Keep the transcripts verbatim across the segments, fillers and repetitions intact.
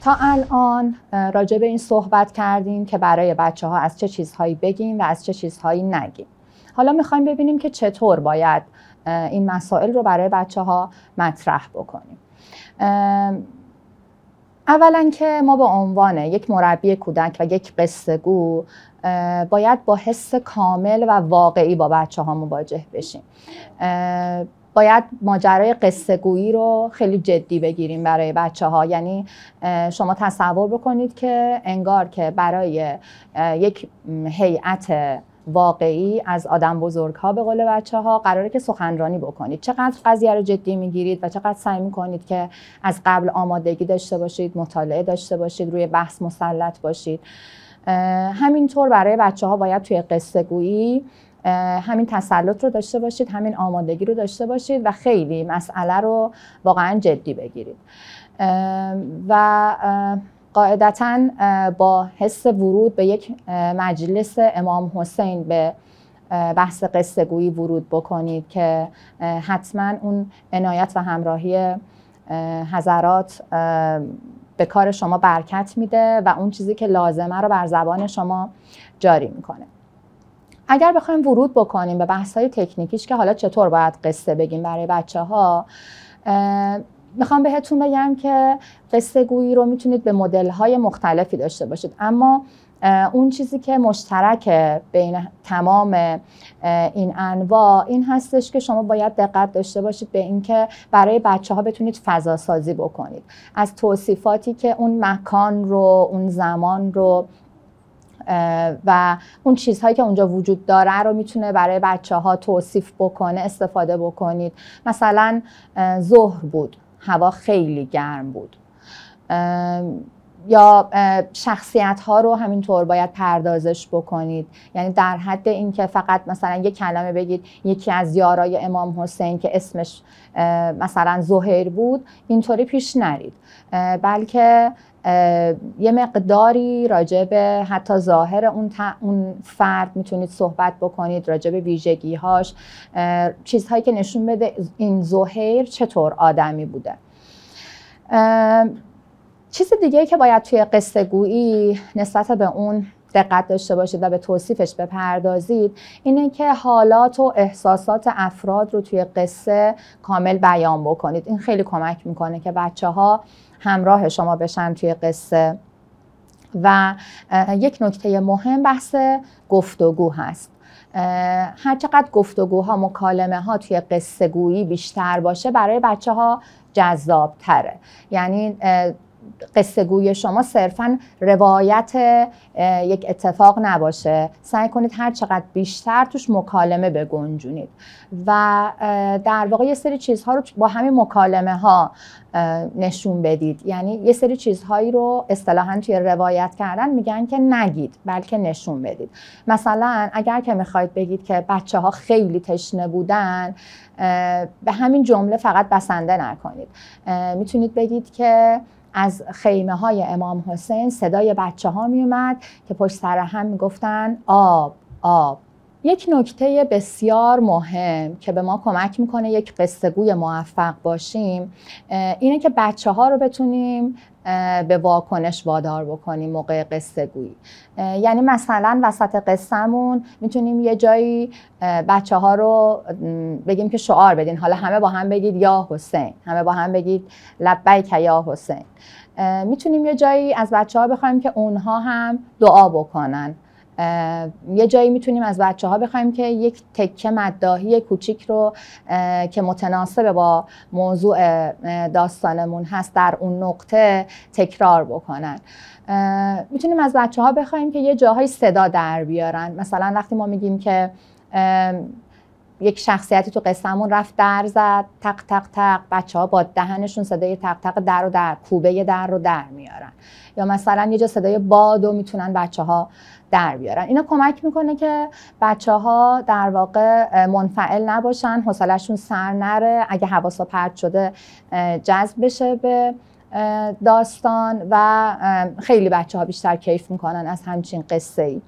تا الان راجع به این صحبت کردیم که برای بچه ها از چه چیزهایی بگیم و از چه چیزهایی نگیم. حالا میخوایم ببینیم که چطور باید این مسائل رو برای بچه ها مطرح بکنیم. اولا که ما به عنوان یک مربی کودک و یک قصه گو باید با حس کامل و واقعی با بچه ها مواجه بشیم. باید ماجرای قصه گویی رو خیلی جدی بگیریم برای بچه ها. یعنی شما تصور بکنید که انگار که برای یک هیئت واقعی از آدم بزرگ ها به قول بچه ها قراره که سخنرانی بکنید. چقدر قضیه رو جدی میگیرید و چقدر سعی میکنید که از قبل آمادگی داشته باشید، مطالعه داشته باشید، روی بحث مسلط باشید. همینطور برای بچه ها باید توی قصه گویی همین تسلط رو داشته باشید، همین آمادگی رو داشته باشید و خیلی مسئله رو واقعا جدی بگیرید. و قاعدتاً با حس ورود به یک مجلس امام حسین به بحث قصه گویی ورود بکنید که حتما اون عنایت و همراهی حضرات به کار شما برکت میده و اون چیزی که لازمه رو بر زبان شما جاری میکنه. اگر بخوایم ورود بکنیم به بحث‌های تکنیکیش که حالا چطور باید قصه بگیم برای بچه‌ها، میخوام بهتون بگم که قصه گویی رو میتونید به مدل‌های مختلفی داشته باشید، اما اون چیزی که مشترک بین تمام این انواع این هستش که شما باید دقت داشته باشید به اینکه برای بچه‌ها بتونید فضا سازی بکنید. از توصیفاتی که اون مکان رو، اون زمان رو و اون چیزهایی که اونجا وجود داره رو میتونه برای بچه ها توصیف بکنه استفاده بکنید. مثلا ظهر بود، هوا خیلی گرم بود، یا شخصیت ها رو همینطور باید پردازش بکنید. یعنی در حد این که فقط مثلا یک کلمه بگید یکی از یارای امام حسین که اسمش مثلا زهیر بود، اینطوری پیش نرید، بلکه یه مقداری راجع به حتی ظاهر اون, اون فرد میتونید صحبت بکنید، راجع به ویژگی‌هاش، چیزهایی که نشون بده این زهیر چطور آدمی بوده. چیز دیگه که باید توی قصه گویی نسبت به اون دقت داشته باشید و به توصیفش بپردازید اینه که حالات و احساسات افراد رو توی قصه کامل بیان بکنید. این خیلی کمک میکنه که بچه ها همراه شما بشن توی قصه. و یک نکته مهم بحث گفتگو هست. هر چقدر گفتگوها، مکالمه ها توی قصه گویی بیشتر باشه برای بچه ها جذاب تره. یعنی قصه گوی شما صرفاً روایت یک اتفاق نباشه، سعی کنید هر چقدر بیشتر توش مکالمه بگنجونید و در واقع یه سری چیزها رو با همین مکالمه ها نشون بدید. یعنی یه سری چیزهایی رو اصطلاحاً توی روایت کردن میگن که نگید بلکه نشون بدید. مثلا اگر که میخواید بگید که بچه ها خیلی تشنه بودن، به همین جمله فقط بسنده نکنید. میتونید بگید که از خیمه های امام حسین صدای بچه ها می اومد که پشت سر هم می گفتن آب آب. یک نکته بسیار مهم که به ما کمک میکنه یک قصه گوی موفق باشیم اینه که بچه ها رو بتونیم به واکنش وادار بکنیم موقع قصه گویی. یعنی مثلا وسط قصه‌مون میتونیم یه جایی بچه ها رو بگیم که شعار بدین، حالا همه با هم بگید یا حسین، همه با هم بگید لبیک یا حسین. میتونیم یه جایی از بچه ها بخوایم که اونها هم دعا بکنن. یه جایی میتونیم از بچه ها بخوایم که یک تکه مداحی کوچیک رو که متناسب با موضوع داستانمون هست در اون نقطه تکرار بکنن. میتونیم از بچه ها بخوایم که یه جاهای صدا در بیارن. مثلا وقتی ما میگیم که یک شخصیتی تو قصه‌مون رفت در زد تق تق تق، بچه‌ها با دهنشون صدای تق تق در رو در کوبه در رو در میارن. یا مثلا یه جا صدای بادو میتونن بچه‌ها در بیارن. اینا کمک میکنه که بچه‌ها در واقع منفعل نباشن، حوصله‌شون سر نره، اگه حواسا پرت شده جذب بشه به داستان و خیلی بچه‌ها بیشتر کیف میکنن از همچین قصه‌ای.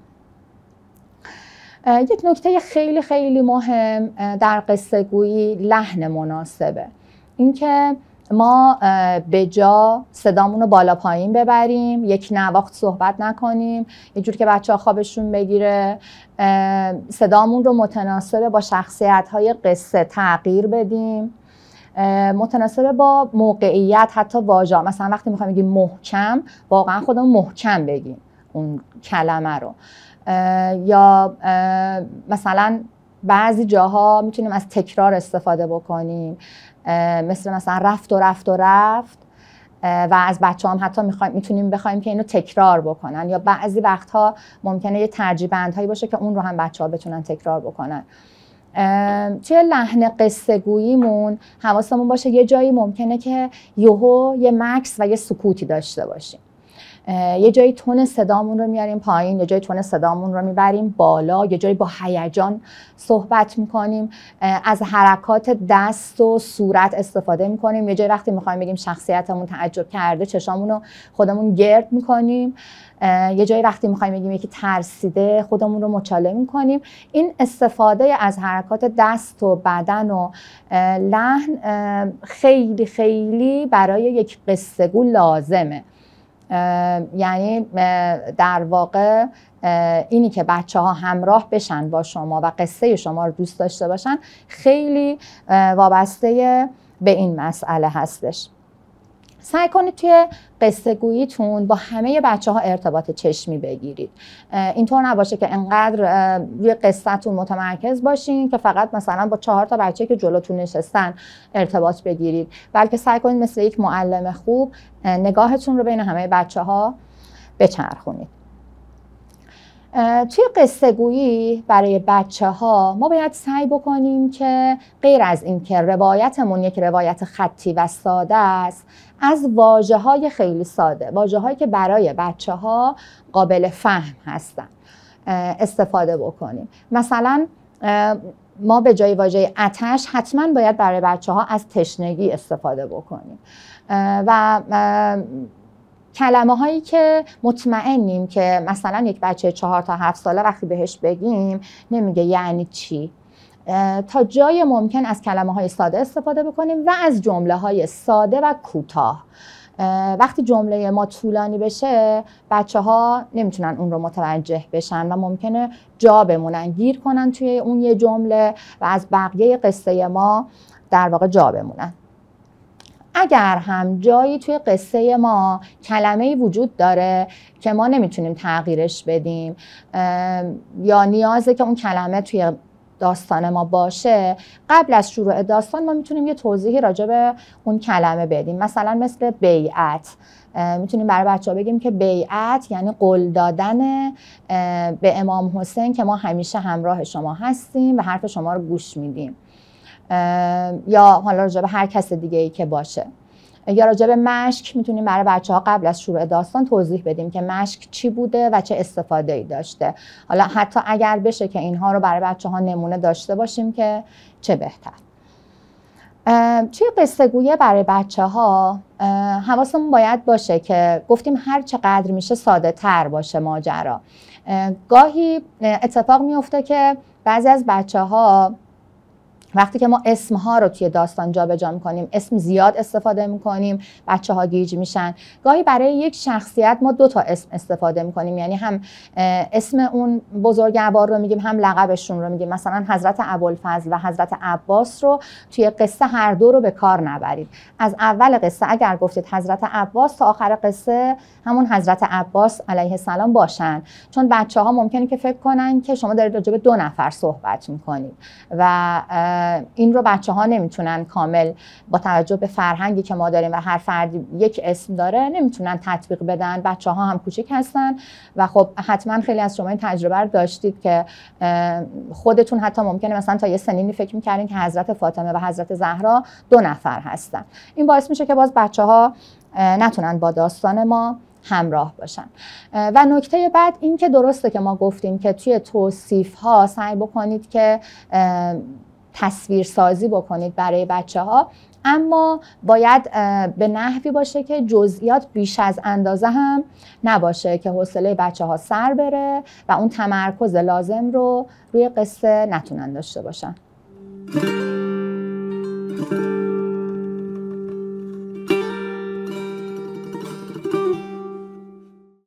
یک نکته خیلی خیلی مهم در قصه گویی لحن مناسبه. اینکه ما به جا صدامون رو بالا پایین ببریم، یک نواخت صحبت نکنیم، یه جور که بچه ها خوابشون بگیره، صدامون رو متناسب با شخصیت‌های قصه تغییر بدیم، متناسب با موقعیت، حتی واژه. مثلا وقتی میخوایم بگیم محکم، واقعا خودمون محکم بگیم اون کلمه رو. یا مثلا بعضی جاها میتونیم از تکرار استفاده بکنیم، مثل مثلا رفت و رفت و رفت و از بچه هم حتی میخوایم میتونیم بخوایم که اینو تکرار بکنن. یا بعضی وقتها ممکنه یه ترجیح بندهایی باشه که اون رو هم بچه ها بتونن تکرار بکنن. توی لحن قصه گوییمون حواسمون باشه یه جایی ممکنه که یهو یه مکث و یه سکوتی داشته باشیم. یه جایی تون صدامون رو میاریم پایین، یه جایی تون صدامون رو میبریم بالا، یه جایی با هیجان صحبت میکنیم، از حرکات دست و صورت استفاده میکنیم. یه جایی وقتی میخوایم بگیم شخصیتمون تعجب کرده، چشامون رو خودمون گرد میکنیم. یه جایی وقتی میخوایم بگیم یکی ترسیده، خودمون رو مچاله میکنیم. این استفاده از حرکات دست و بدن و لحن خیلی خیلی برای یک قصه گو لازمه. یعنی در واقع اینی که بچه ها همراه بشن با شما و قصه شما رو دوست داشته باشن خیلی وابسته به این مسئله هستش. سعی کنید توی قصه گوییتون با همه بچه ها ارتباط چشمی بگیرید. اینطور نباشه که انقدر روی قصه‌تون متمرکز باشین که فقط مثلا با چهار تا بچه که جلوتون نشستن ارتباط بگیرید، بلکه سعی کنید مثل یک معلم خوب نگاهتون رو بین همه بچه ها بچرخونید. توی قصه گویی برای بچه ها ما باید سعی بکنیم که غیر از این که روایتمون یک روایت خطی و ساده است، از واژه های خیلی ساده، واژه هایی که برای بچه ها قابل فهم هستن استفاده بکنیم. مثلا ما به جای واژه آتش حتما باید برای بچه ها از تشنگی استفاده بکنیم و کلمه هایی که مطمئنیم که مثلا یک بچه چهار تا هفت ساله وقتی بهش بگیم نمیگه یعنی چی، تا جای ممکن از کلمه های ساده استفاده بکنیم و از جمله های ساده و کوتاه. وقتی جمله ما طولانی بشه بچه ها نمیتونن اون رو متوجه بشن و ممکنه جا بمونن، گیر کنن توی اون یه جمله و از بقیه قصه ما در واقع جا بمونن. اگر هم جایی توی قصه ما کلمه‌ای وجود داره که ما نمیتونیم تغییرش بدیم یا نیازه که اون کلمه توی داستان ما باشه، قبل از شروع داستان ما میتونیم یه توضیحی راجع به اون کلمه بدیم. مثلا مثل بیعت، میتونیم برای بچه‌ها بگیم که بیعت یعنی قول دادن به امام حسین که ما همیشه همراه شما هستیم و حرف شما رو گوش میدیم. یا حالا راجع به هر کس دیگه ای که باشه. یا راجع به مشک میتونیم برای بچه ها قبل از شروع داستان توضیح بدیم که مشک چی بوده و چه استفاده ای داشته. حالا حتی اگر بشه که اینها رو برای بچه ها نمونه داشته باشیم که چه بهتر. توی قصه گویی برای بچه ها حواسمون باید باشه که گفتیم هر چقدر میشه ساده تر باشه ماجرا. گاهی اتفاق میفته که بعضی از بچه ها وقتی که ما اسمها رو توی داستان جابجا می‌کنیم، اسم زیاد استفاده می‌کنیم، بچه‌ها گیج میشن. گاهی برای یک شخصیت ما دو تا اسم استفاده می‌کنیم، یعنی هم اسم اون بزرگوار رو میگیم، هم لقبشون رو میگیم. مثلا حضرت ابوالفضل و حضرت عباس رو توی قصه هر دو رو به کار نبرید. از اول قصه اگر گفتید حضرت عباس تا آخر قصه همون حضرت عباس علیه السلام باشن، چون بچه‌ها ممکنه که فکر کنن که شما دارید راجع به دو نفر صحبت می‌کنید و این رو بچه ها نمیتونن کامل با توجه به فرهنگی که ما داریم و هر فردی یک اسم داره نمیتونن تطبیق بدن. بچه ها هم کوچیک هستن و خب حتما خیلی از شما این تجربه رو داشتید که خودتون حتی ممکنه مثلا تا یه سنینی فکر میکردین که حضرت فاطمه و حضرت زهرا دو نفر هستن. این باعث میشه که باز بچه ها نتونن با داستان ما همراه باشن. و نکته بعد این که درسته که ما گفتیم که توی توصیف ها سعی بکنید که تصویر سازی بکنید برای بچه ها، اما باید به نحوی باشه که جزئیات بیش از اندازه هم نباشه که حوصله بچه ها سر بره و اون تمرکز لازم رو روی قصه نتونن داشته باشن.